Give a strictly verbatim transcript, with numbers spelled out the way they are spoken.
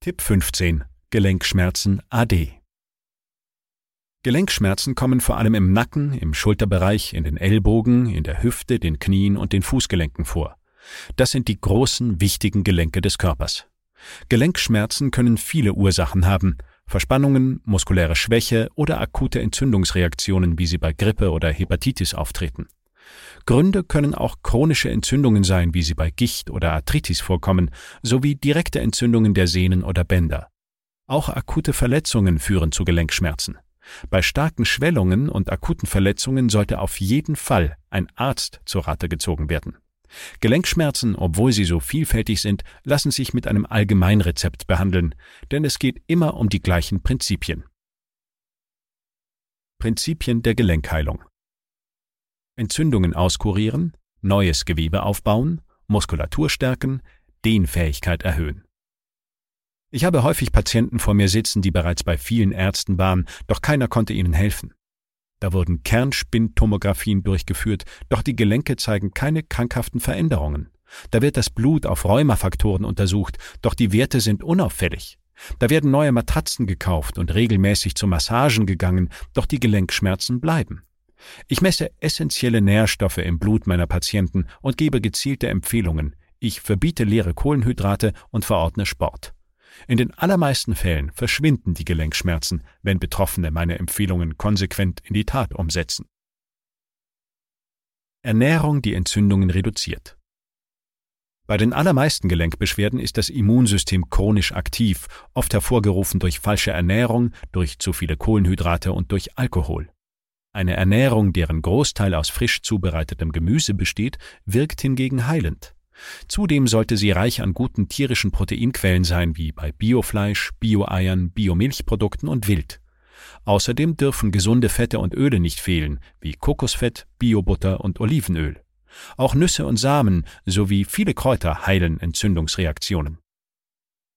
Tipp fünfzehn. Gelenkschmerzen A D. Gelenkschmerzen kommen vor allem im Nacken, im Schulterbereich, in den Ellbogen, in der Hüfte, den Knien und den Fußgelenken vor. Das sind die großen, wichtigen Gelenke des Körpers. Gelenkschmerzen können viele Ursachen haben: Verspannungen, muskuläre Schwäche oder akute Entzündungsreaktionen, wie sie bei Grippe oder Hepatitis auftreten. Gründe können auch chronische Entzündungen sein, wie sie bei Gicht oder Arthritis vorkommen, sowie direkte Entzündungen der Sehnen oder Bänder. Auch akute Verletzungen führen zu Gelenkschmerzen. Bei starken Schwellungen und akuten Verletzungen sollte auf jeden Fall ein Arzt zu Rate gezogen werden. Gelenkschmerzen, obwohl sie so vielfältig sind, lassen sich mit einem Allgemeinrezept behandeln, denn es geht immer um die gleichen Prinzipien. Prinzipien der Gelenkheilung: Entzündungen auskurieren, neues Gewebe aufbauen, Muskulatur stärken, Dehnfähigkeit erhöhen. Ich habe häufig Patienten vor mir sitzen, die bereits bei vielen Ärzten waren, doch keiner konnte ihnen helfen. Da wurden Kernspintomographien durchgeführt, doch die Gelenke zeigen keine krankhaften Veränderungen. Da wird das Blut auf Rheumafaktoren untersucht, doch die Werte sind unauffällig. Da werden neue Matratzen gekauft und regelmäßig zu Massagen gegangen, doch die Gelenkschmerzen bleiben. Ich messe essentielle Nährstoffe im Blut meiner Patienten und gebe gezielte Empfehlungen. Ich verbiete leere Kohlenhydrate und verordne Sport. In den allermeisten Fällen verschwinden die Gelenkschmerzen, wenn Betroffene meine Empfehlungen konsequent in die Tat umsetzen. Ernährung, die Entzündungen reduziert. Bei den allermeisten Gelenkbeschwerden ist das Immunsystem chronisch aktiv, oft hervorgerufen durch falsche Ernährung, durch zu viele Kohlenhydrate und durch Alkohol. Eine Ernährung, deren Großteil aus frisch zubereitetem Gemüse besteht, wirkt hingegen heilend. Zudem sollte sie reich an guten tierischen Proteinquellen sein, wie bei Biofleisch, Bio-Eiern, Biomilchprodukten und Wild. Außerdem dürfen gesunde Fette und Öle nicht fehlen, wie Kokosfett, Biobutter und Olivenöl. Auch Nüsse und Samen sowie viele Kräuter heilen Entzündungsreaktionen.